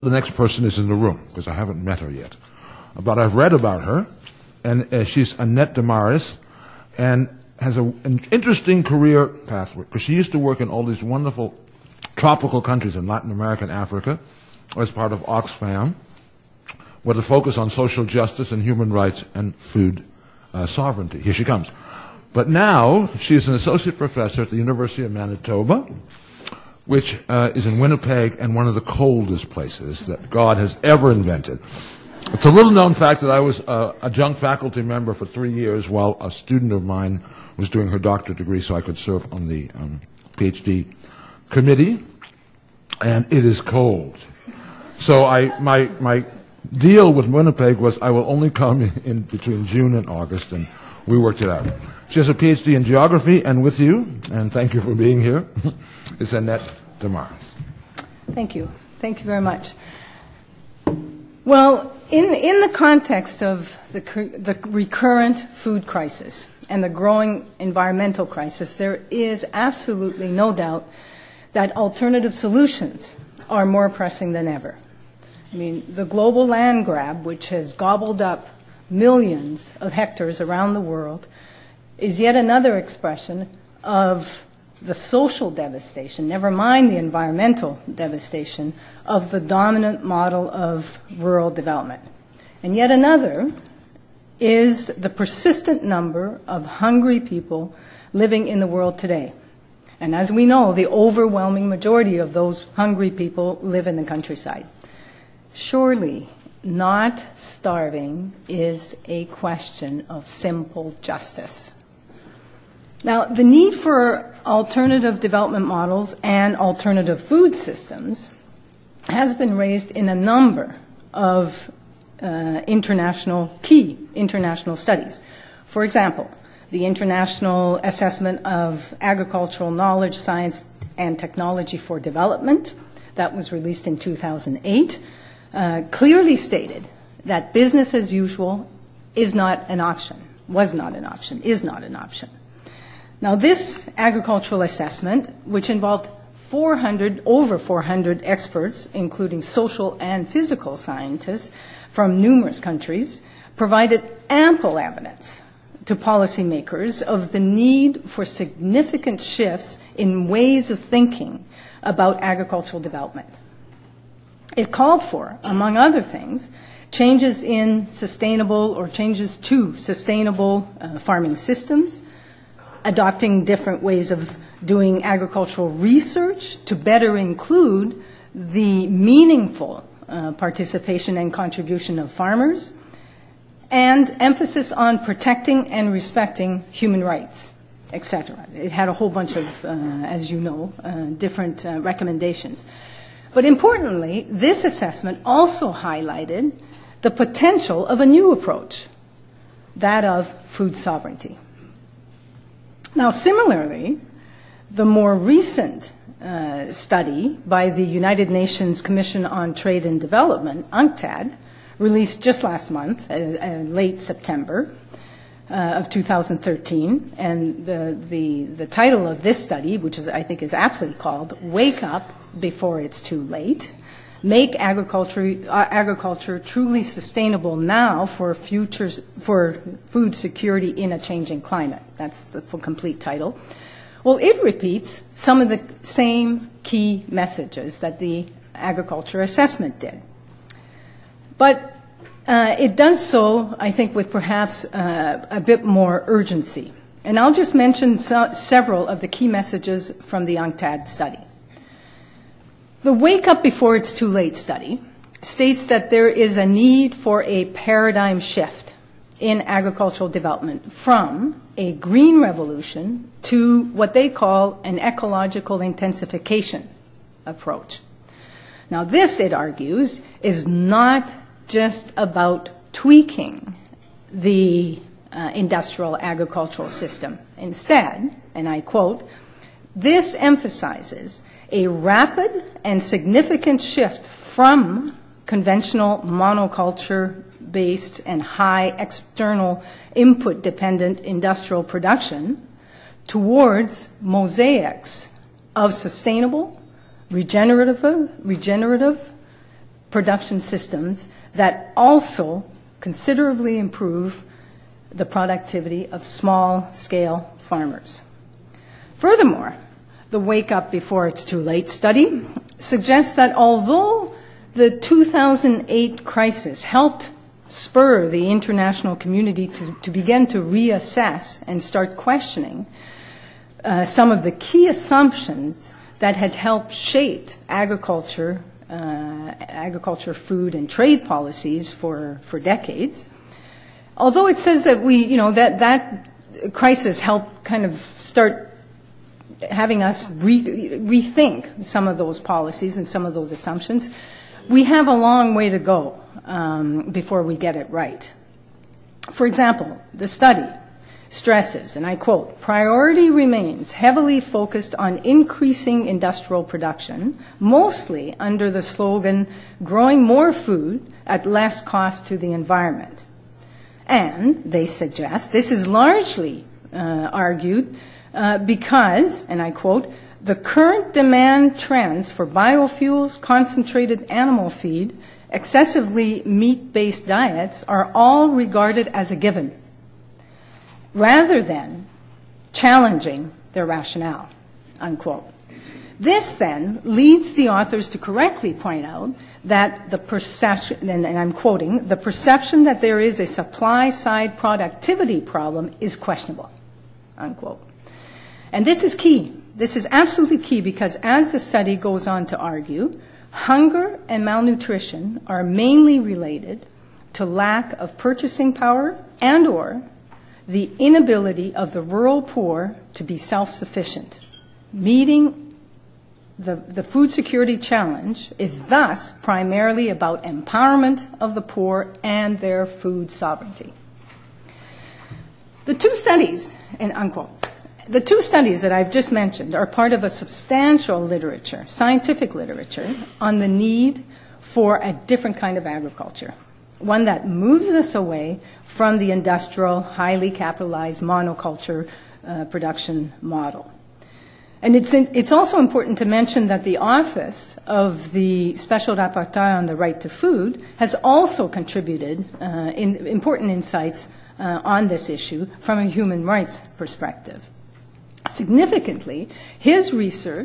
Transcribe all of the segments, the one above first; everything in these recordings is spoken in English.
the next person is in the room, because I haven't met her yet. But I've read about her, and she's Annette Damaris, and has an interesting career pathway, because she used to work in all these wonderful tropical countries in Latin America and Africa as part of Oxfam, with a focus on social justice and human rights and food sovereignty. Here she comes. But now she's an associate professor at the University of Manitoba, which is in Winnipeg and one of the coldest places that God has ever invented. It's a little-known fact that I was a adjunct faculty member for 3 years while a student of mine was doing her doctorate degree, so I could serve on the PhD committee, and it is cold. So my deal with Winnipeg was I will only come in between June and August, and we worked it out. She has a PhD in geography, and with you, and thank you for being here, is Annette Damaris. Thank you. Thank you very much. Well, in the context of the recurrent food crisis and the growing environmental crisis, there is absolutely no doubt that alternative solutions are more pressing than ever. I mean, the global land grab, which has gobbled up millions of hectares around the world, is yet another expression of the social devastation, never mind the environmental devastation, of the dominant model of rural development. And yet another is the persistent number of hungry people living in the world today. And as we know, the overwhelming majority of those hungry people live in the countryside. Surely, not starving is a question of simple justice. Now, the need for alternative development models and alternative food systems has been raised in a number of key international studies. For example, the International Assessment of Agricultural Knowledge, Science, and Technology for Development, that was released in 2008, clearly stated that business as usual is not an option, was not an option, is not an option. Now, this agricultural assessment, which involved over 400 experts, including social and physical scientists from numerous countries, provided ample evidence to policymakers of the need for significant shifts in ways of thinking about agricultural development. It called for, among other things, changes to sustainable farming systems, adopting different ways of doing agricultural research to better include the meaningful participation and contribution of farmers, and emphasis on protecting and respecting human rights, etc. It had a whole bunch of, as you know, different recommendations. But importantly, this assessment also highlighted the potential of a new approach, that of food sovereignty. Now, similarly, the more recent study by the United Nations Commission on Trade and Development, UNCTAD, released just last month, late September of 2013, and the title of this study, which I think is aptly called "Wake Up Before It's Too Late: Make Agriculture Truly Sustainable Now for Food Security in a Changing Climate." That's the full complete title. Well, it repeats some of the same key messages that the agriculture assessment did. But it does so, I think, with perhaps a bit more urgency. And I'll just mention several of the key messages from the UNCTAD study. The Wake Up Before It's Too Late study states that there is a need for a paradigm shift in agricultural development from a green revolution to what they call an ecological intensification approach. Now, this, it argues, is not just about tweaking the industrial agricultural system. Instead, and I quote, "This emphasizes a rapid and significant shift from conventional monoculture-based and high external input-dependent industrial production towards mosaics of sustainable, regenerative, production systems that also considerably improve the productivity of small-scale farmers. Furthermore, the Wake Up Before It's Too Late study suggests that although the 2008 crisis helped spur the international community to begin to reassess and start questioning some of the key assumptions that had helped shape agriculture, food, and trade policies for decades. Although it says that that crisis helped kind of start having us rethink some of those policies and some of those assumptions, we have a long way to go before we get it right. For example, the study stresses, and I quote, "Priority remains heavily focused on increasing industrial production, mostly under the slogan, growing more food at less cost to the environment." And they suggest this is largely argued because, and I quote, "the current demand trends for biofuels, concentrated animal feed, excessively meat-based diets are all regarded as a given, rather than challenging their rationale," unquote. This then leads the authors to correctly point out that the perception, and I'm quoting, "the perception that there is a supply-side productivity problem is questionable," unquote. And this is key. This is absolutely key because as the study goes on to argue, hunger and malnutrition are mainly related to lack of purchasing power and or the inability of the rural poor to be self-sufficient. Meeting the food security challenge is thus primarily about empowerment of the poor and their food sovereignty. The two studies, and unquote, the two studies that I've just mentioned are part of a substantial literature, scientific literature, on the need for a different kind of agriculture, one that moves us away from the industrial, highly capitalized monoculture production model. And it's also important to mention that the Office of the Special Rapporteur on the Right to Food has also contributed important insights on this issue from a human rights perspective. Significantly, his review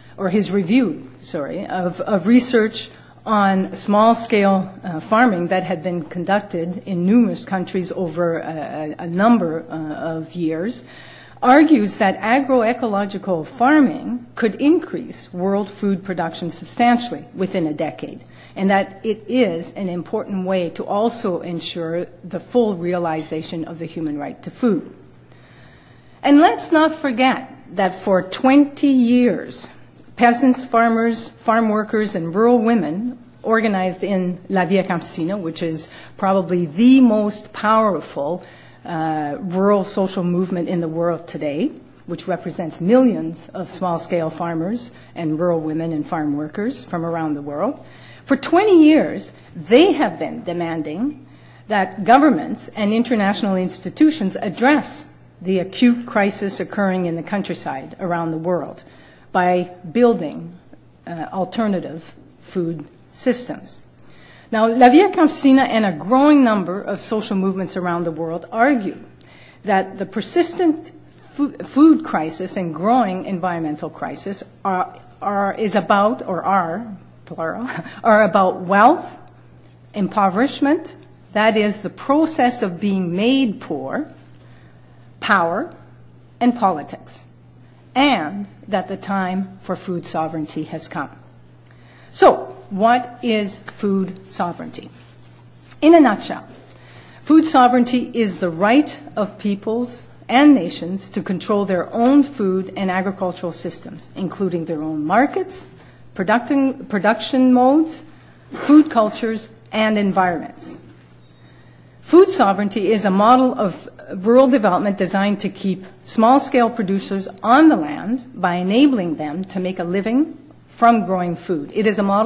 of research on small-scale farming that had been conducted in numerous countries over a number of years argues that agroecological farming could increase world food production substantially within a decade, and that it is an important way to also ensure the full realization of the human right to food. And let's not forget that for 20 years, peasants, farmers, farm workers, and rural women organized in La Via Campesina, which is probably the most powerful rural social movement in the world today, which represents millions of small-scale farmers and rural women and farm workers from around the world. For 20 years, they have been demanding that governments and international institutions address the acute crisis occurring in the countryside around the world by building alternative food systems. Now, La Via Campesina and a growing number of social movements around the world argue that the persistent food crisis and growing environmental crisis are about wealth, impoverishment, that is the process of being made poor, power, and politics, and that the time for food sovereignty has come. So, what is food sovereignty? In a nutshell, food sovereignty is the right of peoples and nations to control their own food and agricultural systems, including their own markets, production modes, food cultures, and environments. Food sovereignty is a model of rural development designed to keep small-scale producers on the land by enabling them to make a living from growing food. It is a model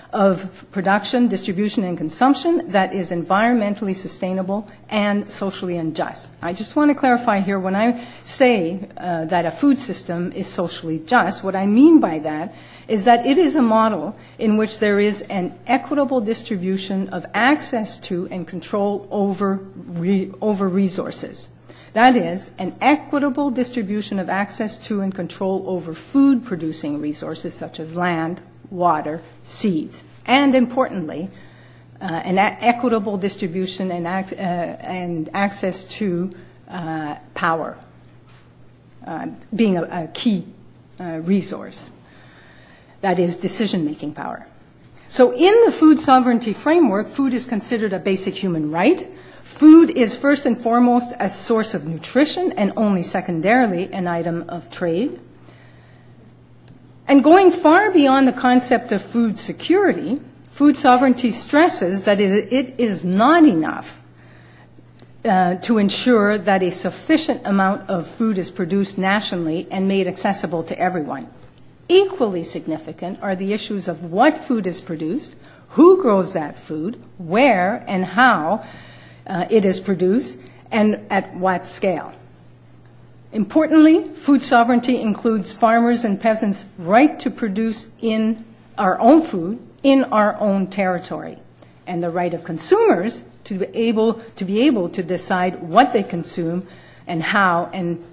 of production, distribution, and consumption that is environmentally sustainable and socially unjust. I just want to clarify here, when I say that a food system is socially just, what I mean by that is that it is a model in which there is an equitable distribution of access to and control over resources. That is, an equitable distribution of access to and control over food-producing resources such as land, water, seeds, and importantly, an equitable distribution and access to power, being a key resource. That is, decision-making power. So in the food sovereignty framework, food is considered a basic human right. Food is first and foremost a source of nutrition and only secondarily an item of trade. And going far beyond the concept of food security, food sovereignty stresses that it is not enough to ensure that a sufficient amount of food is produced nationally and made accessible to everyone. Equally significant are the issues of what food is produced, who grows that food, where and how it is produced, and at what scale. Importantly, food sovereignty includes farmers' and peasants' right to produce in our own food in our own territory, and the right of consumers to be able to decide what they consume and how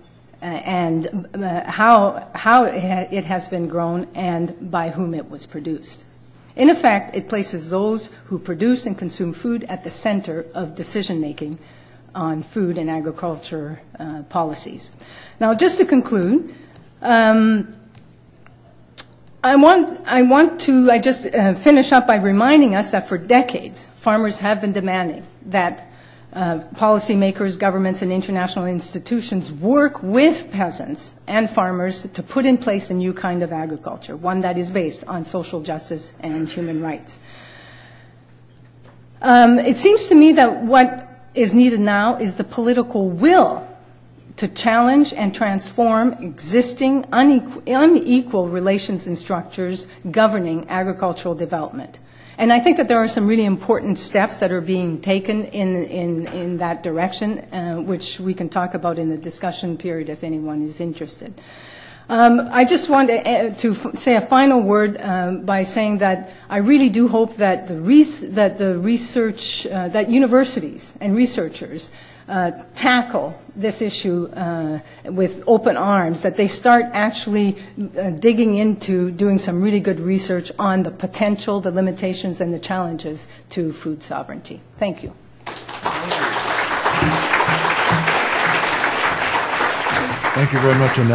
how it has been grown and by whom it was produced. In effect, it places those who produce and consume food at the center of decision-making on food and agriculture policies. Now, just to conclude, I just finish up by reminding us that for decades, farmers have been demanding that policymakers, governments, and international institutions work with peasants and farmers to put in place a new kind of agriculture, one that is based on social justice and human rights. It seems to me that what is needed now is the political will to challenge and transform existing unequal relations and structures governing agricultural development. And I think that there are some really important steps that are being taken in that direction, which we can talk about in the discussion period if anyone is interested. I just want to say a final word by saying that I really do hope that that universities and researchers tackle this issue with open arms, that they start actually digging into doing some really good research on the potential, the limitations, and the challenges to food sovereignty. Thank you. Thank you very much, Annette.